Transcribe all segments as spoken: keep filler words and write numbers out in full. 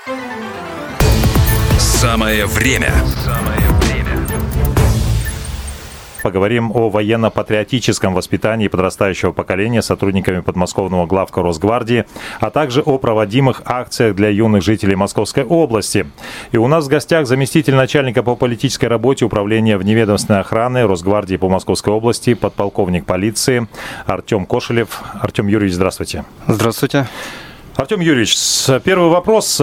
Самое время. Поговорим о военно-патриотическом воспитании подрастающего поколения сотрудниками подмосковного главка Росгвардии, а также о проводимых акциях для юных жителей Московской области. И у нас в гостях заместитель начальника по политической работе Управления вневедомственной охраны Росгвардии по Московской области, подполковник полиции Артем Кошелев. Артем Юрьевич, здравствуйте. Здравствуйте. Артем Юрьевич, первый вопрос,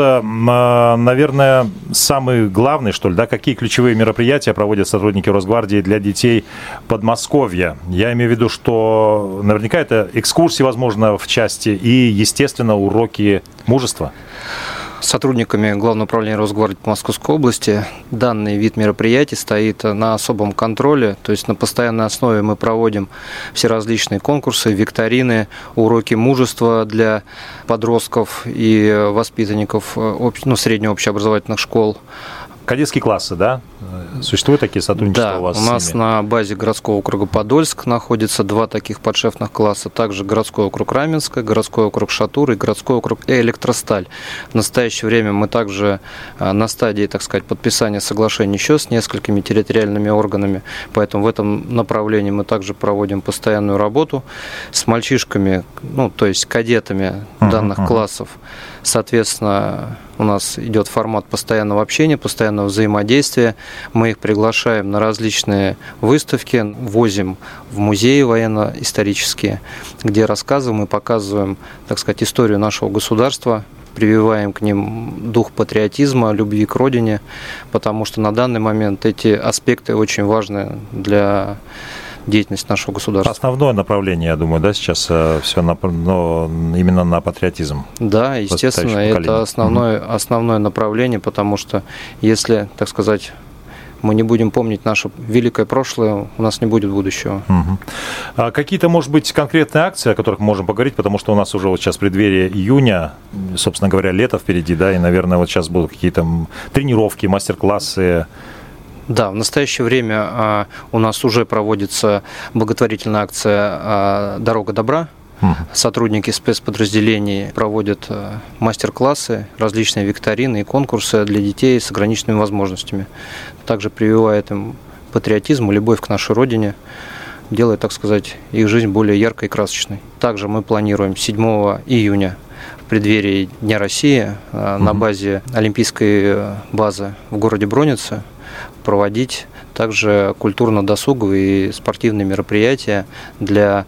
наверное, самый главный, что ли, да, какие ключевые мероприятия проводят сотрудники Росгвардии для детей Подмосковья? Я имею в виду, что наверняка это экскурсии, возможно, в части и, естественно, уроки мужества. Сотрудниками Главного управления Росгвардии по Московской области данный вид мероприятий стоит на особом контроле, то есть на постоянной основе мы проводим все различные конкурсы, викторины, уроки мужества для подростков и воспитанников ну, среднего общеобразовательных школ. Кадетские классы, да? Существуют такие сотрудничества да, у вас? У нас с ними? На базе городского округа Подольск находится два таких подшефных класса. Также городской округ Раменское, городской округ Шатур и городской округ Электросталь. В настоящее время мы также на стадии, так сказать, подписания соглашений еще с несколькими территориальными органами. Поэтому в этом направлении мы также проводим постоянную работу с мальчишками, ну, то есть кадетами данных uh-huh. классов. Соответственно, у нас идет формат постоянного общения, постоянного взаимодействия. Мы их приглашаем на различные выставки, возим в музеи военно-исторические, где рассказываем и показываем, так сказать, историю нашего государства, прививаем к ним дух патриотизма, любви к родине, потому что на данный момент эти аспекты очень важны для деятельность нашего государства. Основное направление, я думаю, да, сейчас э, все на, но именно на патриотизм. Да, естественно, это основное, mm-hmm. основное направление, потому что если, так сказать, мы не будем помнить наше великое прошлое, у нас не будет будущего. Угу. А какие-то, может быть, конкретные акции, о которых мы можем поговорить, потому что у нас уже вот сейчас преддверие июня, собственно говоря, лето впереди, да, и, наверное, вот сейчас будут какие-то тренировки, мастер-классы. Да, в настоящее время а, у нас уже проводится благотворительная акция а, «Дорога добра». Uh-huh. Сотрудники спецподразделений проводят а, мастер-классы, различные викторины и конкурсы для детей с ограниченными возможностями. Также прививает им патриотизм и любовь к нашей родине, делает, так сказать, их жизнь более яркой и красочной. Также мы планируем седьмого июня в преддверии Дня России а, uh-huh. на базе Олимпийской базы в городе Бронице проводить также культурно-досуговые и спортивные мероприятия для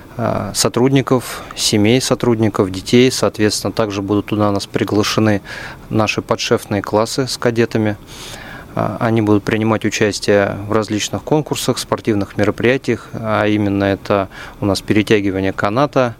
сотрудников, семей сотрудников, детей. Соответственно, также будут туда у нас приглашены наши подшефные классы с кадетами. Они будут принимать участие в различных конкурсах, спортивных мероприятиях, а именно это у нас перетягивание каната,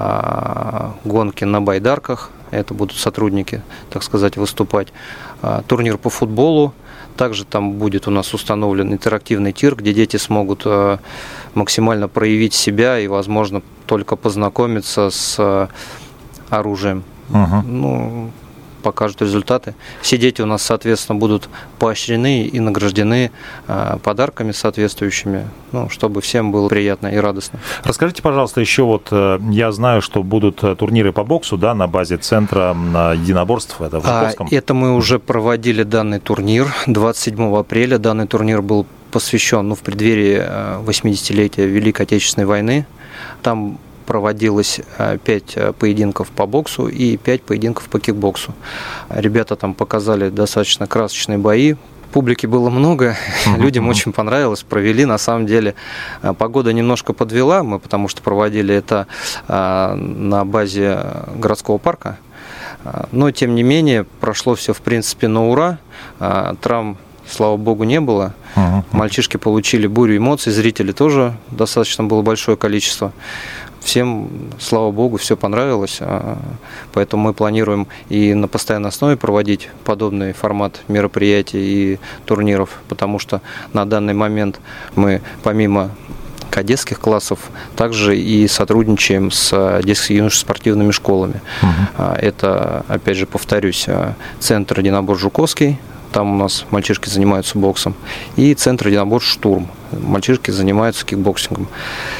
гонки на байдарках. Это будут сотрудники, так сказать, выступать. Турнир по футболу. Также там будет у нас установлен интерактивный тир, где дети смогут максимально проявить себя и, возможно, только познакомиться с оружием. Uh-huh. Ну, покажут результаты. Все дети у нас, соответственно, будут поощрены и награждены подарками соответствующими, ну, чтобы всем было приятно и радостно. Расскажите, пожалуйста, еще вот, я знаю, что будут турниры по боксу, да, на базе центра единоборств, это в Жуковском. А, это мы уже проводили данный турнир двадцать седьмого апреля. Данный турнир был посвящен, ну, в преддверии восьмидесятилетия Великой Отечественной войны. Там проводилось пять поединков по боксу и пять поединков по кикбоксу. Ребята там показали достаточно красочные бои. Публики было много, uh-huh. людям очень понравилось, провели. На самом деле погода немножко подвела, мы потому что проводили это на базе городского парка. Но, тем не менее, прошло все, в принципе, на ура. Травм, слава богу, не было. Uh-huh. Мальчишки получили бурю эмоций, зрителей тоже достаточно было большое количество. Всем, слава богу, все понравилось, поэтому мы планируем и на постоянной основе проводить подобный формат мероприятий и турниров, потому что на данный момент мы помимо кадетских классов также и сотрудничаем с детско-юношескими школами. Угу. Это, опять же, повторюсь, центр единоборств Жуковский, там у нас мальчишки занимаются боксом, и центр единоборств Штурм, мальчишки занимаются кикбоксингом.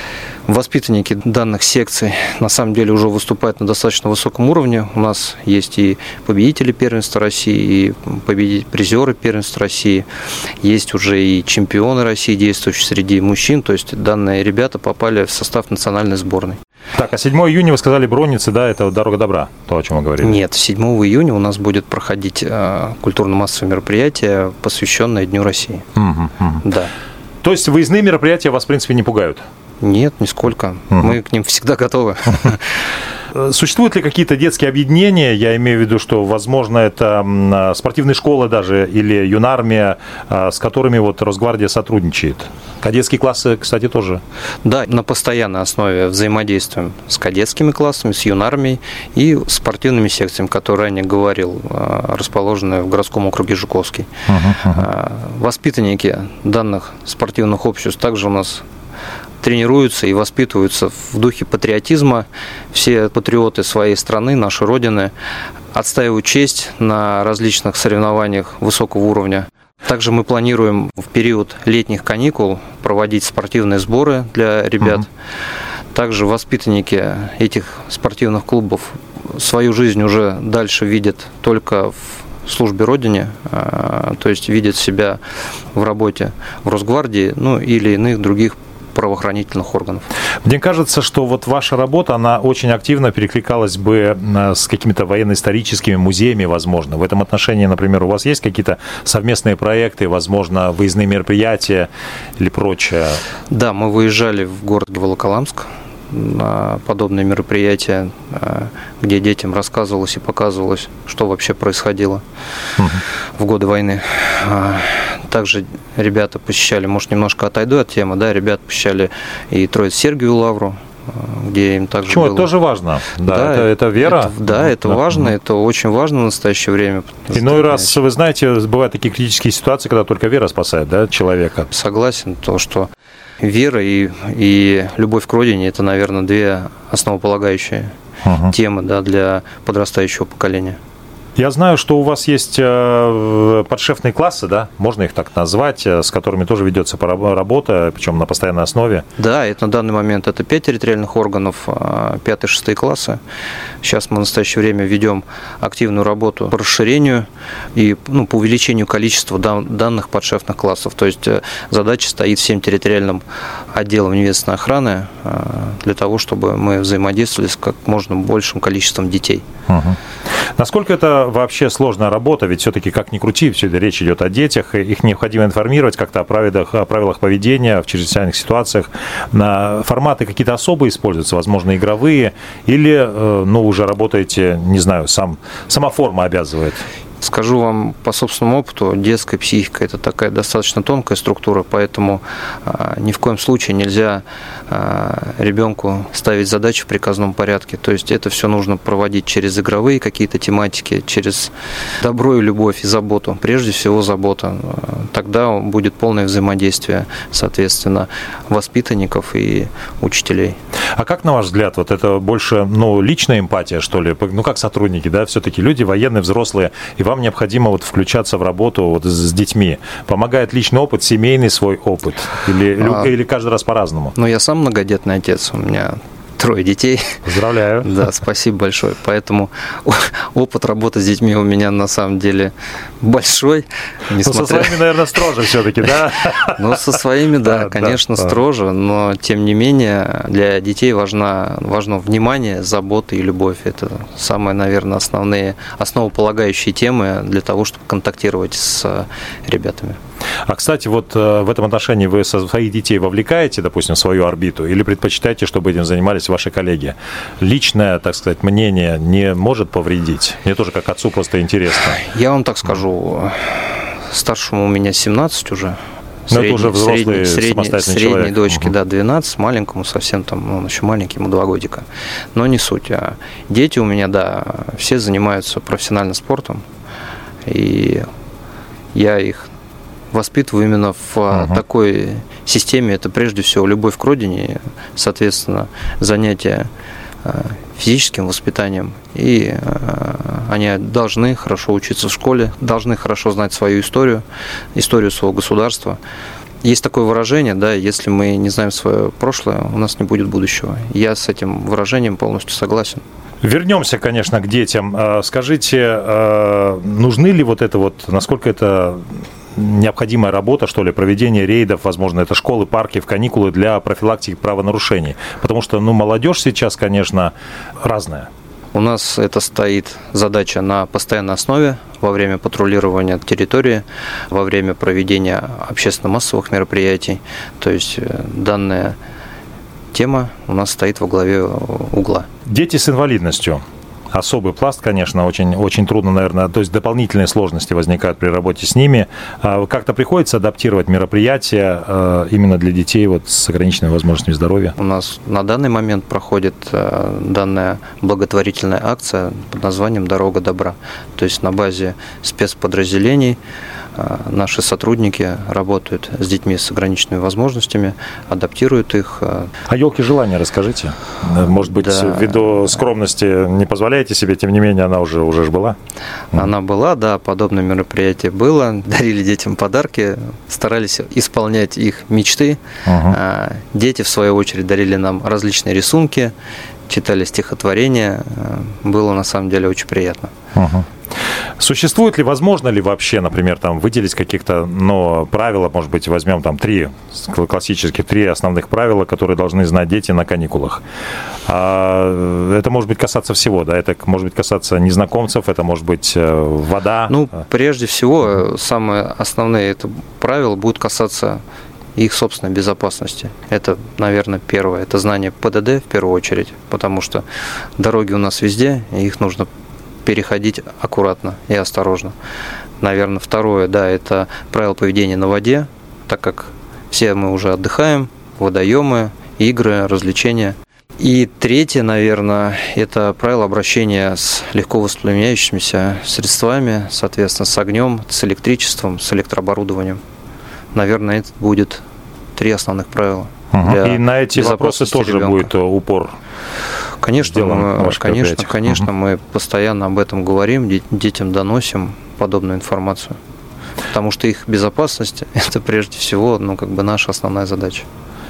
Воспитанники данных секций на самом деле уже выступают на достаточно высоком уровне. У нас есть и победители первенства России, и победители, призеры первенства России. Есть уже и чемпионы России, действующие среди мужчин. То есть данные ребята попали в состав национальной сборной. Так, а седьмого июня вы сказали Бронницы, да, это «Дорога добра», то, о чем вы говорили? Нет, седьмого июня у нас будет проходить э, культурно-массовое мероприятие, посвященное Дню России. Угу, угу. Да. То есть выездные мероприятия вас, в принципе, не пугают? Нет, нисколько. Угу. Мы к ним всегда готовы. Существуют ли какие-то детские объединения, я имею в виду, что, возможно, это спортивные школы даже или юнармия, с которыми вот Росгвардия сотрудничает? Кадетские классы, кстати, тоже? Да, на постоянной основе взаимодействуем с кадетскими классами, с юнармией и спортивными секциями, которые ранее говорил, расположенные в городском округе Жуковский. Uh-huh, uh-huh. Воспитанники данных спортивных обществ также у нас тренируются и воспитываются в духе патриотизма. Все патриоты своей страны, нашей Родины, отстаивают честь на различных соревнованиях высокого уровня. Также мы планируем в период летних каникул проводить спортивные сборы для ребят. Mm-hmm. Также воспитанники этих спортивных клубов свою жизнь уже дальше видят только в службе Родине, то есть видят себя в работе в Росгвардии, ну или иных других правоохранительных органов. Мне кажется, что вот ваша работа, она очень активно перекликалась бы с какими-то военно-историческими музеями, возможно. В этом отношении, например, у вас есть какие-то совместные проекты, возможно, выездные мероприятия или прочее? Да, мы выезжали в город Волоколамск на подобные мероприятия, где детям рассказывалось и показывалось, что вообще происходило угу. в годы войны. Также ребята посещали, может, немножко отойду от темы, да, ребята посещали и Троице-Сергиеву лавру, где им также Почему? было... Это тоже важно. Да, да это, это вера. Это, да, это да. важно, это очень важно в настоящее время. Иной раз, вы знаете, бывают такие критические ситуации, когда только вера спасает, да, человека. Согласен, то, что вера и, и любовь к родине – это, наверное, две основополагающие угу. темы, да, для подрастающего поколения. Я знаю, что у вас есть подшефные классы, да, можно их так назвать, с которыми тоже ведется работа, причем на постоянной основе. Да, это на данный момент это пять территориальных органов, пятый-шестой классы. Сейчас мы в настоящее время ведем активную работу по расширению и ну, по увеличению количества данных подшефных классов. То есть задача стоит всем территориальным отделам неведомственной охраны для того, чтобы мы взаимодействовали с как можно большим количеством детей. Угу. Насколько это вообще сложная работа? Ведь все-таки, как ни крути, все это речь идет о детях, их необходимо информировать как-то о правилах, о правилах поведения в чрезвычайных ситуациях. Форматы какие-то особые используются, возможно, игровые, или ну, уже работаете, не знаю, сам, сама форма обязывает? Скажу вам по собственному опыту, детская психика – это такая достаточно тонкая структура, поэтому а, ни в коем случае нельзя а, ребенку ставить задачи в приказном порядке. То есть это все нужно проводить через игровые какие-то тематики, через добро и любовь и заботу. Прежде всего забота. Тогда будет полное взаимодействие, соответственно, воспитанников и учителей. А как, на ваш взгляд, вот это больше ну, личная эмпатия, что ли? Ну, как сотрудники, да, все-таки люди военные, взрослые, и вам необходимо вот включаться в работу вот с детьми. Помогает личный опыт, семейный свой опыт? Или, а, или каждый раз по-разному? Ну, я сам многодетный отец, у меня трое детей. Поздравляю. Да, спасибо большое. Поэтому опыт работы с детьми у меня на самом деле большой. Несмотря... Ну, со своими, наверное, строже все-таки, да? Ну, со своими, да, да конечно, да, строже, но, тем не менее, для детей важна, важно внимание, забота и любовь. Это самые, наверное, основные, основополагающие темы для того, чтобы контактировать с ребятами. А, кстати, вот в этом отношении вы своих детей вовлекаете, допустим, в свою орбиту, или предпочитаете, чтобы этим занимались ваши коллеги? Личное, так сказать, мнение не может повредить? Мне тоже как отцу просто интересно. Я вам так скажу, старшему у меня семнадцать уже. Но это уже взрослый, средний, самостоятельный средней человек. Дочке, угу. да, двенадцать, маленькому совсем там, он еще маленький, ему два годика. Но не суть. А дети у меня, да, все занимаются профессиональным спортом, и я их воспитываю именно в uh-huh. такой системе. Это прежде всего любовь к родине, соответственно, занятия физическим воспитанием. И они должны хорошо учиться в школе, должны хорошо знать свою историю, историю своего государства. Есть такое выражение, да, если мы не знаем свое прошлое, у нас не будет будущего. Я с этим выражением полностью согласен. Вернемся, конечно, к детям. Скажите, нужны ли вот это вот, насколько это необходимая работа, что ли, проведение рейдов, возможно, это школы, парки в каникулы для профилактики правонарушений? Потому что, ну, молодежь сейчас, конечно, разная. У нас это стоит задача на постоянной основе во время патрулирования территории, во время проведения общественно-массовых мероприятий. То есть данная тема у нас стоит во главе угла. Дети с инвалидностью. Особый пласт, конечно, очень, очень трудно, наверное, то есть дополнительные сложности возникают при работе с ними. Как-то приходится адаптировать мероприятия именно для детей вот с ограниченными возможностями здоровья? У нас на данный момент проходит данная благотворительная акция под названием «Дорога добра». То есть на базе спецподразделений наши сотрудники работают с детьми с ограниченными возможностями, адаптируют их. О елке желания расскажите. Может быть, да. Ввиду скромности не позволяете себе, тем не менее, она уже, уже ж была? Она была, да, подобное мероприятие было. Дарили детям подарки, старались исполнять их мечты. Угу. Дети, в свою очередь, дарили нам различные рисунки, читали стихотворения. Было, на самом деле, очень приятно. Угу. Существует ли, возможно ли вообще, например, там выделить каких-то, ну, правила, может быть, возьмем там три классических, три основных правила, которые должны знать дети на каникулах? А, это может быть касаться всего, да? Это может быть касаться незнакомцев, это может быть вода? Ну, прежде всего, самые основные это правила будут касаться их собственной безопасности. Это, наверное, первое. Это знание ПДД в первую очередь, потому что дороги у нас везде, и их нужно переходить аккуратно и осторожно. Наверное, второе, да, это правила поведения на воде, так как все мы уже отдыхаем, водоемы, игры, развлечения. И третье, наверное, это правило обращения с легко воспламеняющимися средствами, соответственно, с огнем, с электричеством, с электрооборудованием. Наверное, это будет три основных правила. Угу. И на эти вопросы тоже ребенка. Будет упор. Конечно, мы, конечно, конечно, угу. мы постоянно об этом говорим, детям доносим подобную информацию, потому что их безопасность – это прежде всего, ну, как бы наша основная задача.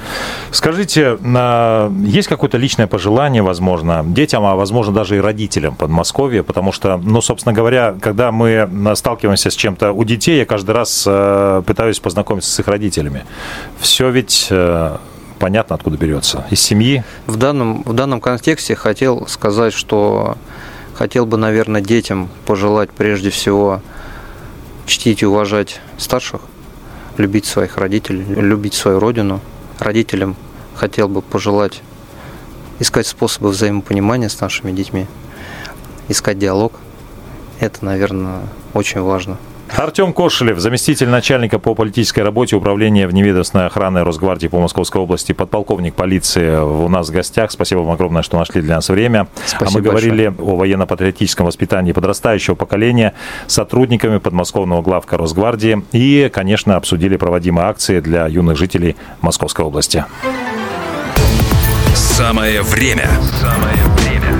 Скажите, есть какое-то личное пожелание, возможно, детям, а возможно даже и родителям Подмосковья, потому что, ну, собственно говоря, когда мы сталкиваемся с чем-то у детей, я каждый раз пытаюсь познакомиться с их родителями. Все ведь понятно, откуда берется. Из семьи? В данном, в данном контексте хотел сказать, что хотел бы, наверное, детям пожелать прежде всего чтить и уважать старших, любить своих родителей, любить свою родину. Родителям хотел бы пожелать искать способы взаимопонимания с нашими детьми, искать диалог. Это, наверное, очень важно. Артем Кошелев, заместитель начальника по политической работе Управления вневедомственной охраны Росгвардии по Московской области, подполковник полиции у нас в гостях. Спасибо вам огромное, что нашли для нас время. Спасибо. А мы говорили большое. О военно-патриотическом воспитании подрастающего поколения сотрудниками подмосковного главка Росгвардии и, конечно, обсудили проводимые акции для юных жителей Московской области. Самое время. Самое время.